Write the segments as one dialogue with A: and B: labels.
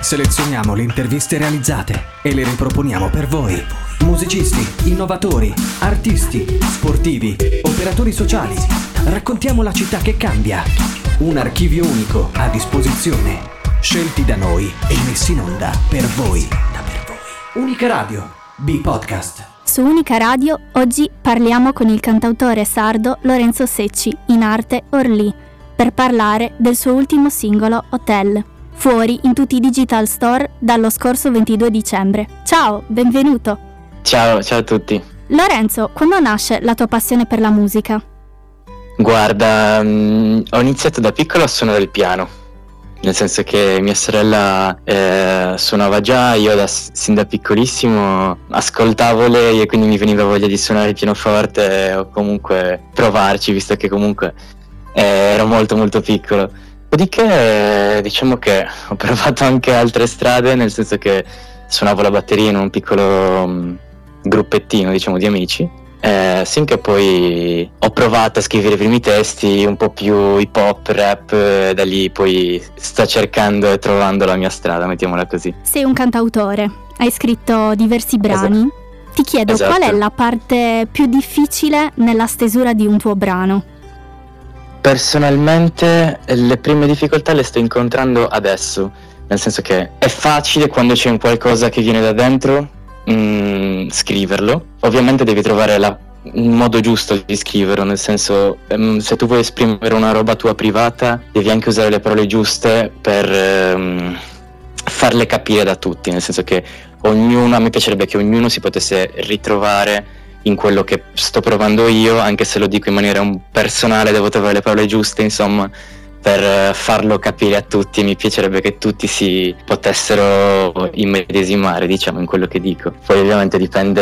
A: Selezioniamo le interviste realizzate e le riproponiamo per voi. Musicisti, innovatori, artisti, sportivi, operatori sociali. Raccontiamo la città che cambia. Un archivio unico a disposizione. Scelti da noi e messi in onda per voi. Unica Radio, B-Podcast.
B: Su Unica Radio oggi parliamo con il cantautore sardo Lorenzo Secci, in arte Orlì, per parlare del suo ultimo singolo Hotel, fuori in tutti i digital store dallo scorso 22 dicembre. Ciao, benvenuto!
C: Ciao a tutti.
B: Lorenzo, quando nasce la tua passione per la musica?
C: Guarda, ho iniziato da piccolo a suonare il piano. Nel senso che mia sorella suonava già, io sin da piccolissimo ascoltavo lei e quindi mi veniva voglia di suonare il pianoforte o comunque provarci, visto che comunque ero molto molto piccolo. Dopodiché diciamo che ho provato anche altre strade, nel senso che suonavo la batteria in un piccolo gruppettino, diciamo, di amici. Finché poi ho provato a scrivere i primi testi un po' più hip hop, rap, da lì poi sto cercando e trovando la mia strada, mettiamola così.
B: Sei un cantautore, hai scritto diversi brani. Esatto. Ti chiedo, qual è la parte più difficile nella stesura di un tuo brano?
C: Personalmente le prime difficoltà le sto incontrando adesso, nel senso che è facile quando c'è un qualcosa che viene da dentro scriverlo. Ovviamente devi trovare il modo giusto di scriverlo, nel senso se tu vuoi esprimere una roba tua privata devi anche usare le parole giuste per farle capire da tutti, nel senso che a me piacerebbe che ognuno si potesse ritrovare in quello che sto provando io, anche se lo dico in maniera personale, devo trovare le parole giuste, insomma, per farlo capire a tutti. Mi piacerebbe che tutti si potessero immedesimare, diciamo, in quello che dico. Poi ovviamente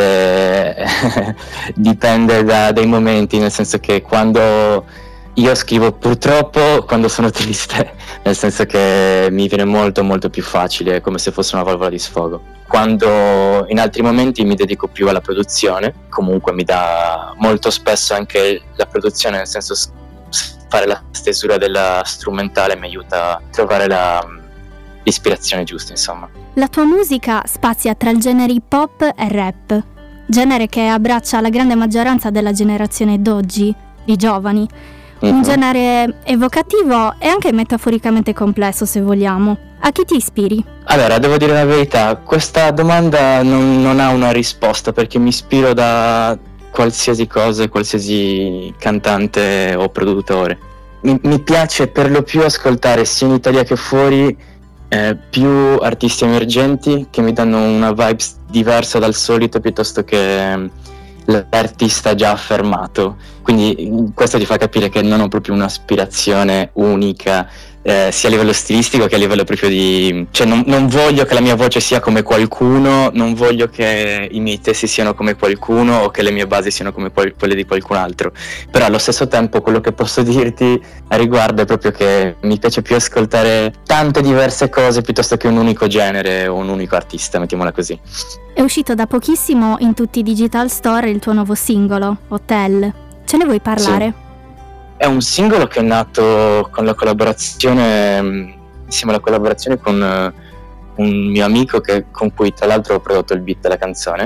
C: dipende dai momenti, nel senso che quando io scrivo, purtroppo quando sono triste, nel senso che mi viene molto molto più facile, come se fosse una valvola di sfogo. Quando in altri momenti mi dedico più alla produzione, comunque mi dà molto spesso anche la produzione, nel senso fare la stesura della strumentale mi aiuta a trovare l'ispirazione giusta, insomma.
B: La tua musica spazia tra il genere hip hop e rap, genere che abbraccia la grande maggioranza della generazione d'oggi, di giovani. Un genere evocativo e anche metaforicamente complesso, se vogliamo. A chi ti ispiri?
C: Allora, devo dire la verità, questa domanda non ha una risposta, perché mi ispiro da qualsiasi cosa, qualsiasi cantante o produttore. Mi piace per lo più ascoltare sia in Italia che fuori più artisti emergenti che mi danno una vibes diversa dal solito, piuttosto che l'artista già affermato. Quindi questo ti fa capire che non ho proprio un'aspirazione unica, sia a livello stilistico che a livello proprio di... Cioè non voglio che la mia voce sia come qualcuno, non voglio che i miei testi siano come qualcuno o che le mie basi siano come quelle di qualcun altro. Però allo stesso tempo quello che posso dirti a riguardo è proprio che mi piace più ascoltare tante diverse cose piuttosto che un unico genere o un unico artista, mettiamola così.
B: È uscito da pochissimo in tutti i digital store il tuo nuovo singolo, Hotel. Ce ne vuoi parlare?
C: Sì. È un singolo che è nato con la collaborazione, insieme alla collaborazione con un mio amico con cui tra l'altro ho prodotto il beat della canzone.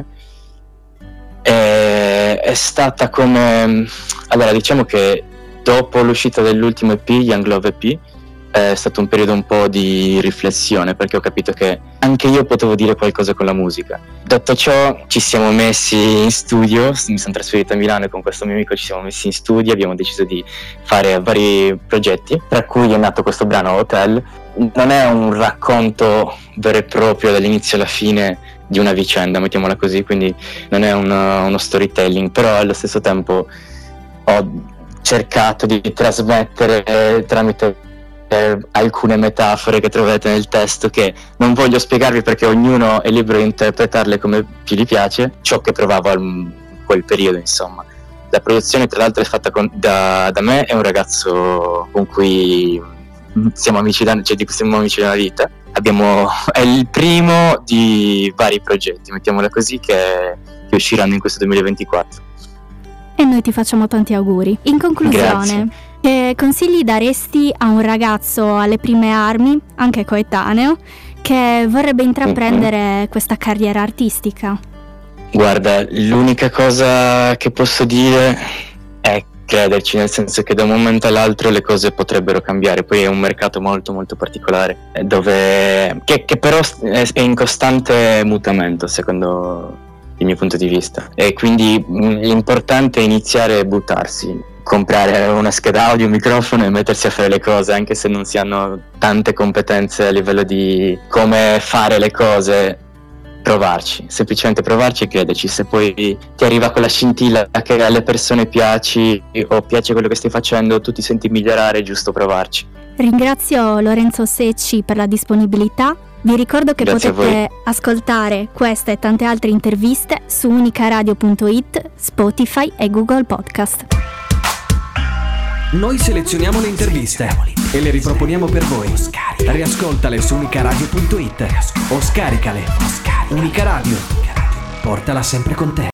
C: È stata come... Allora, diciamo che dopo l'uscita dell'ultimo EP, Young Love EP, è stato un periodo un po' di riflessione, perché ho capito che anche io potevo dire qualcosa con la musica. Detto ciò, ci siamo messi in studio, mi sono trasferito a Milano e con questo mio amico ci siamo messi in studio, abbiamo deciso di fare vari progetti, tra cui è nato questo brano Hotel. Non è un racconto vero e proprio dall'inizio alla fine di una vicenda, mettiamola così, quindi non è uno storytelling, però allo stesso tempo ho cercato di trasmettere tramite alcune metafore che trovate nel testo, che non voglio spiegarvi perché ognuno è libero di interpretarle come più gli piace, ciò che provavo in quel periodo, insomma. La produzione tra l'altro è fatta da me e un ragazzo con cui siamo amici da una vita. È il primo di vari progetti, mettiamola così, che usciranno in questo 2024.
B: E noi ti facciamo tanti auguri. In conclusione, che consigli daresti a un ragazzo alle prime armi, anche coetaneo, che vorrebbe intraprendere questa carriera artistica?
C: Guarda, l'unica cosa che posso dire è crederci, nel senso che da un momento all'altro le cose potrebbero cambiare. Poi è un mercato molto molto particolare, che però è in costante mutamento, secondo il mio punto di vista, e quindi l'importante è iniziare a buttarsi, comprare una scheda audio, un microfono e mettersi a fare le cose, anche se non si hanno tante competenze a livello di come fare le cose. Provarci, semplicemente provarci e crederci. Se poi ti arriva quella scintilla che alle persone piaci o piace quello che stai facendo, tu ti senti migliorare, è giusto provarci.
B: Ringrazio Lorenzo Secci per la disponibilità. Vi ricordo che potete ascoltare queste e tante altre interviste su unicaradio.it, Spotify e Google Podcast.
A: Noi selezioniamo le interviste e le riproponiamo per voi. Riascoltale su unicaradio.it o scaricale. Unica Radio, portala sempre con te.